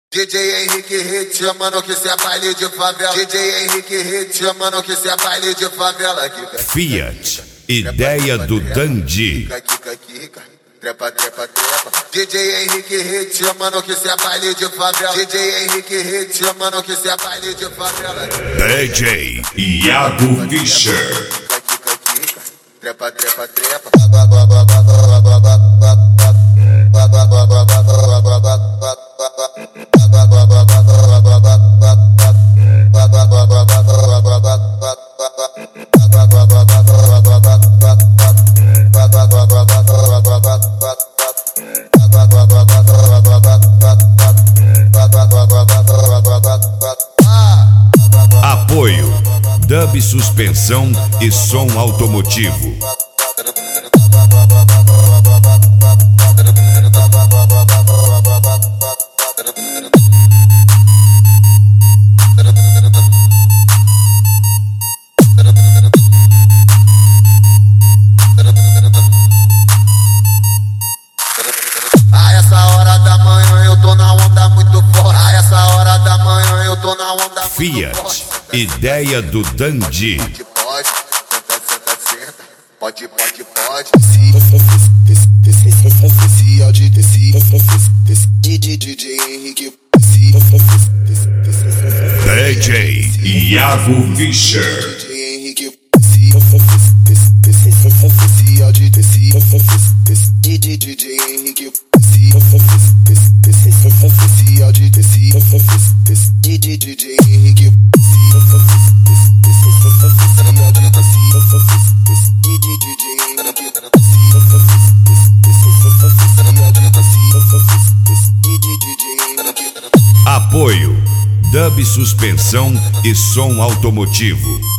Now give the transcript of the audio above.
DJ Henrique Hit, chamando que cê é baile de favela. DJ Henrique Hit, chamando que cê é baile de favela. Fiat, ideia do Dandy. Trepa, trepa, trepa. DJ Henrique Hit, chamando que cê é baile de favela. DJ Henrique Hit, chamando que cê é baile de favela. DJ Iago Fischer. Trepa, trepa, trepa. Apoio, dub, suspensão e som automotivo. A essa hora da manhã eu tô na onda muito forte. A essa hora da manhã eu tô na onda muito Fiat, forte. ideia do Dandy. Pode, senta, senta, senta. Pode, pode, pode. Esse áudio desse DJ Henrique. DJ Iago Fischer. DJ Henrique. Esse áudio desse DJ Henrique. Esse áudio desse DJ Henrique. Apoio, dub, suspensão e som automotivo.